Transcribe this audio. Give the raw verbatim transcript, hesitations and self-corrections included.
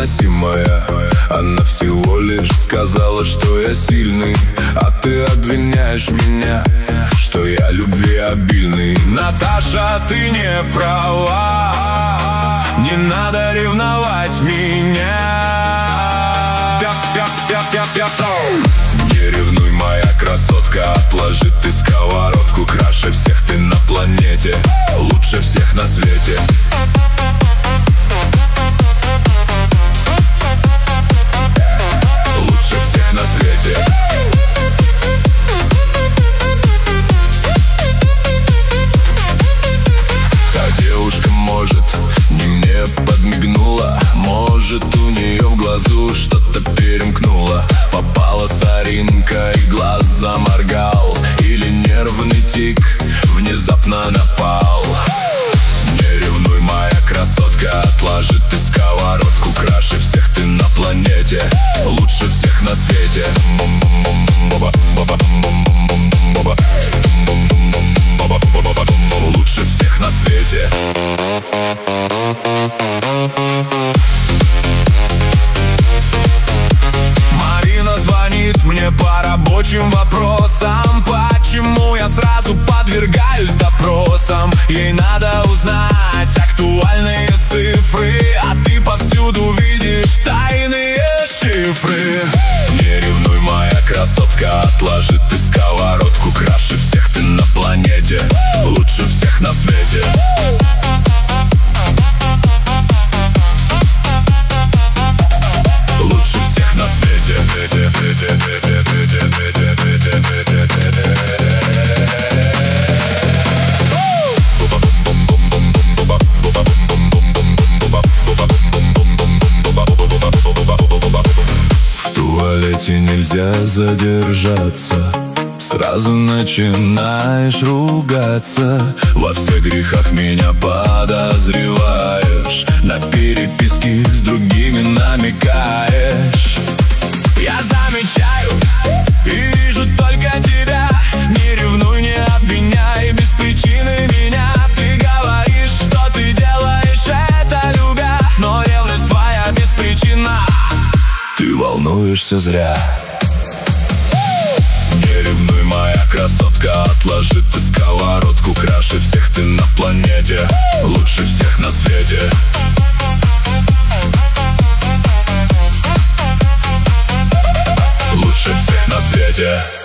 невыносимая. Она всего лишь сказала, что я сильный, а ты обвиняешь меня, что я любви обильный. Наташа, ты не права, не надо ревновать меня. Не ревнуй, моя красотка, отложи ты сковородку. Краше всех ты на планете, лучше всех на свете. Лучше всех на свете. Та девушка, может, не мне подмигнула, может, у нее в глазу что-то перемкнуло. Попала соринка и глаз заморгал, или нервный тик внезапно напал. Не ревнуй, моя красотка, отложи ты сковородку. Краше всех ты на планете, лучше всех на свете. Лучше всех на свете. Марина звонит мне по рабочим вопросам. Почему я сразу подвергаюсь допросам? Ей надо узнать актуальные цифры, а ты повсюду видишь тайные шифры. Не ревнуй, моя красотка, отложи ты сковородку. Краше всех ты на планете, лучше всех на свете. Лучше всех на свете. В туалете нельзя задержаться, сразу начинаешь ругаться. Во всех грехах меня подозреваешь, на переписки с другими намекаешь. Я замечаю и вижу только тебя. Не ревнуй, не обвиняй без причины меня. Ты говоришь, что ты делаешь это любя, но ревность твоя беспричинна. Ты волнуешься зря. Не ревнуй, моя красотка, отложи ты сковородку. Краше всех ты на планете, лучше всех на свете. Лучше всех на свете.